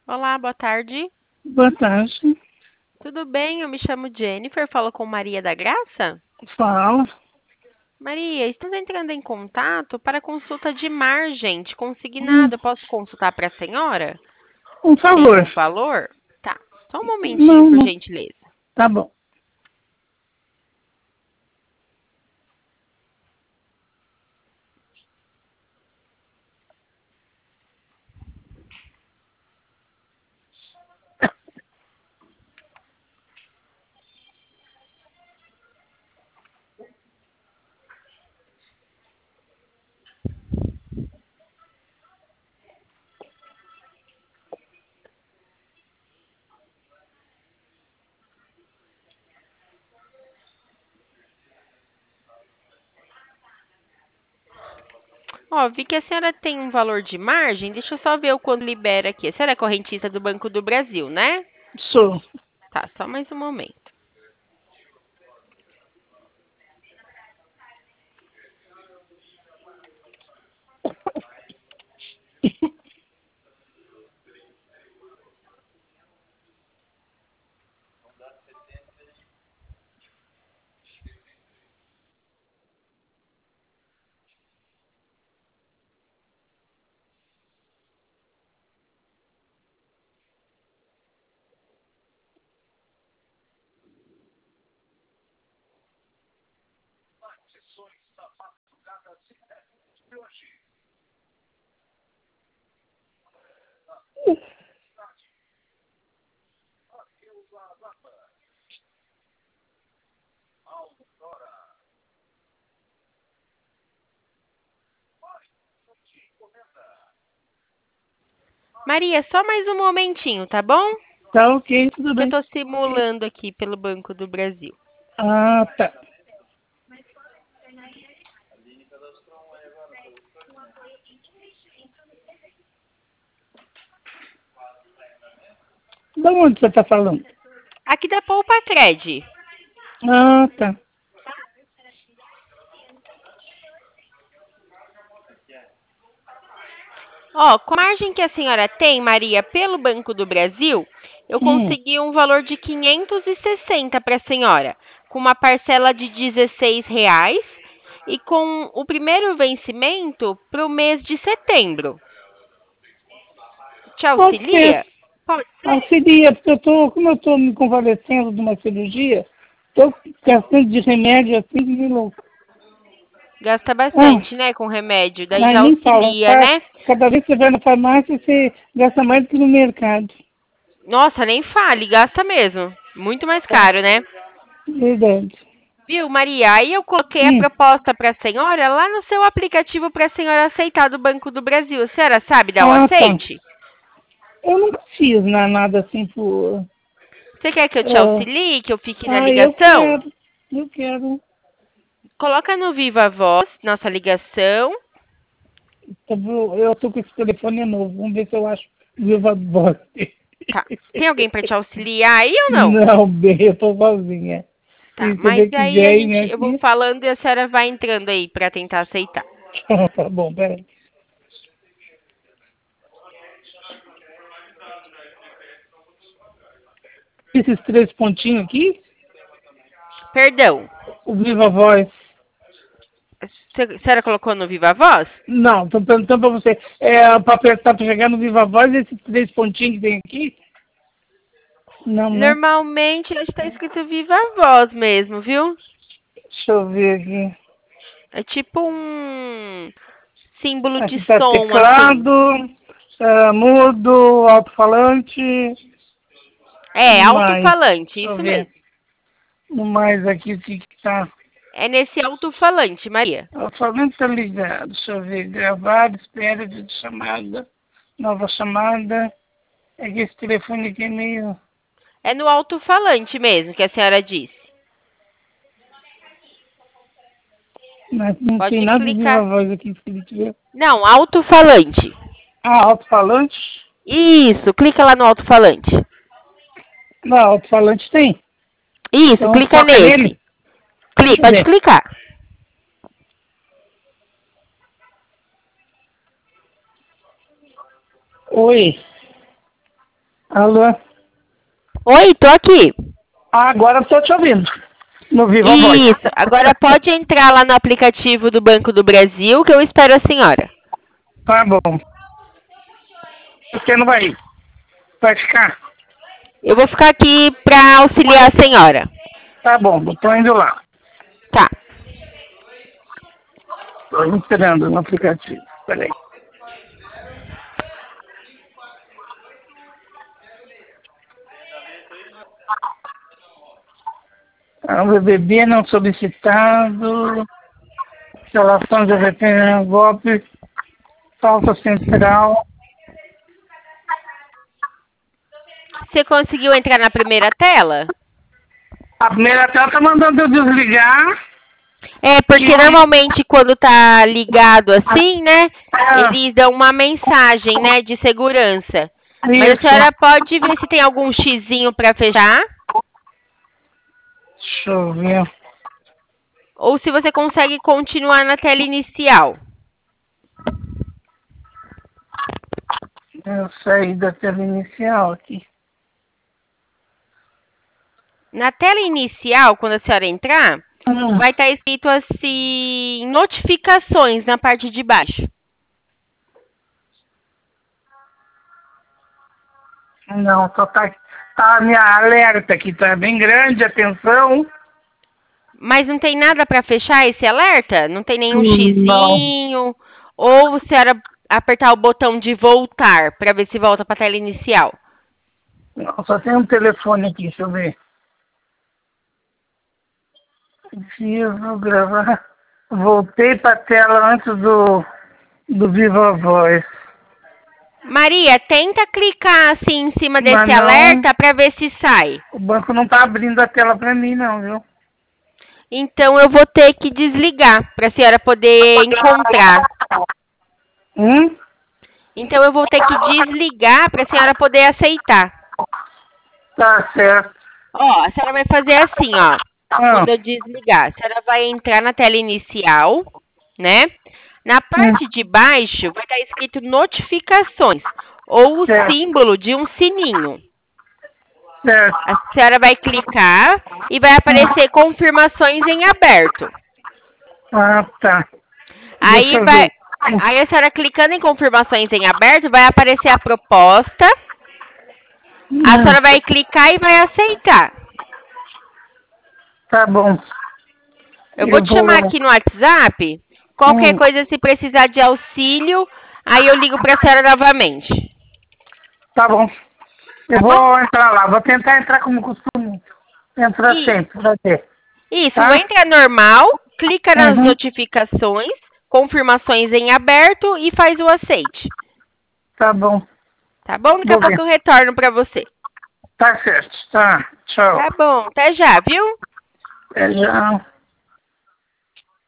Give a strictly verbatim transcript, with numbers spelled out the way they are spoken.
Olá, boa tarde. Boa tarde. Tudo bem? Eu me chamo Jennifer, falo com Maria da Graça. Fala. Maria, estamos entrando em contato para consulta de margem de Hum, consignado. Eu posso consultar para a senhora? um Tem favor. um valor? Tá. Só um momentinho, Não, por não. gentileza. Tá bom. Ó, vi que a senhora tem um valor de margem. Deixa eu só ver o quando libera aqui. A senhora é correntista do Banco do Brasil, né? Sou. Tá, só mais um momento. Maria, só mais um momentinho, tá bom? Tá ok, tudo Que eu bem. tô simulando aqui pelo Banco do Brasil. Ah, tá. Da onde você tá falando? Aqui da Poupa Cred. Ah, tá. Ó, com a margem que a senhora tem, Maria, pelo Banco do Brasil, eu Hum. consegui um valor de quinhentos e sessenta para a senhora, com uma parcela de dezesseis reais e com o primeiro vencimento para o mês de setembro. Te Pode ser. auxilia? Pode ser. Auxilia, porque eu tô, como eu tô me convalescendo de uma cirurgia, tô gastando de remédio assim, que nem louco. Gasta Ah, bastante, né, com remédio, daí mas já nem fala. auxilia, Tá, né? cada vez que você vai na farmácia, você gasta mais do que no mercado. Nossa, nem fale, gasta mesmo. Muito mais Tá, caro, né? verdade. Viu, Maria? Aí eu coloquei a Hum. proposta para a senhora lá no seu aplicativo para a senhora aceitar do Banco do Brasil. A senhora sabe dar o Ah, tá. aceite? Eu nunca fiz na- nada assim por. Você quer que eu te Ah, auxilie, que eu fique na ah, eu ligação? quero. Eu quero. Coloca no Viva Voz, nossa ligação. Eu, vou- eu tô com esse telefone novo. Vamos ver se eu acho viva voz. Tá. Tem alguém para te auxiliar aí ou não? Não, bem, eu tô sozinha. Tá. Se você Mas ver que aí a vem gente, eu vou aqui. falando e a senhora vai entrando aí para tentar aceitar. Tá bom, peraí. Esses três pontinhos aqui, Perdão. o Viva Voz. A senhora colocou no Viva Voz? Não, tô perguntando pra você. É pra apertar pra chegar no Viva Voz, esses três pontinhos que tem aqui? Não, né? Normalmente acho que tá escrito Viva Voz mesmo, viu? Deixa eu ver aqui. É tipo um símbolo de Aqui tá som, assim. teclado, ah, mudo, alto-falante. É, No mais, alto-falante, deixa eu isso ver. mesmo. No mais aqui o que que tá. É nesse alto-falante, Maria. Alto-falante tá ligado. Deixa eu ver. Gravar, espera de chamada. Nova chamada. É que esse telefone aqui é meio. É no alto-falante mesmo que a senhora disse. Mas não tem Pode nada de viva clicar. voz aqui escrito, viu? Não, alto-falante. Ah, alto-falante? Isso, clica lá no alto-falante. Não, alto-falante tem. Isso, Então clica foca nele. nesse. Cli- Deixa eu pode ver. clicar. Oi. Alô? Oi, tô aqui. Ah, agora eu tô te ouvindo. No Viva Voz. Isso. Agora pode entrar lá no aplicativo do Banco do Brasil que eu espero a senhora. Tá bom. Você não vai, vai ficar? Eu vou ficar aqui para auxiliar a senhora. Tá bom, eu tô indo lá. Tá. Tô entrando no aplicativo. Peraí. Ah, o bebê não solicitado. Instalação de referência golpe. Falta central. Você conseguiu entrar na primeira tela? A primeira tela tá mandando eu desligar. É, porque Sim. normalmente quando tá ligado assim, né, Ah, eles dão uma mensagem, né, de segurança. Mas a isso. senhora pode ver se tem algum xizinho para fechar, Deixa eu ver. ou se você consegue continuar na tela inicial. Eu saí da tela inicial aqui. Na tela inicial, quando a senhora entrar, Hum, vai estar escrito assim, notificações na parte de baixo. não, só tá, tá a minha alerta aqui, tá bem grande, atenção. Mas não tem nada para fechar esse alerta? Não tem nenhum Hum, Não, xizinho? Ou a senhora apertar o botão de voltar para ver se volta para a tela inicial? não, só tem um telefone aqui, deixa eu ver. Vivo gravar. Voltei pra tela antes do, do Viva Voz. Maria, tenta clicar assim em cima desse Mas não, alerta para ver se sai. o banco não tá abrindo a tela pra mim não, viu? Então eu vou ter que desligar para a senhora poder encontrar. Hum? Então eu vou ter que desligar para a senhora poder aceitar. Tá certo. Ó, a senhora vai fazer assim, ó. Ah, Quando eu desligar, a senhora vai entrar na tela inicial, né? Na parte de baixo vai estar escrito notificações ou o certo, símbolo de um sininho. certo. A senhora vai clicar e vai aparecer confirmações em aberto. Ah, tá. Aí Deixa eu vai, ver. aí a senhora clicando em confirmações em aberto, vai aparecer a proposta. A Hum, senhora vai clicar e vai aceitar. tá bom. Eu vou Eu te chamar vou. aqui no WhatsApp. Qualquer Hum, coisa, se precisar de auxílio, aí eu ligo para a senhora novamente. tá bom. Eu Tá bom? vou entrar lá. Vou tentar entrar como costume. Entrar E, sempre, vai ter. isso, Tá? entra normal, clica nas Uhum. notificações, confirmações em aberto e faz o aceite. Tá bom. Tá bom? Daqui a Vou ver. pouco eu retorno para você. Tá certo. Tá. Tchau. Tá bom, até já, viu? Até já.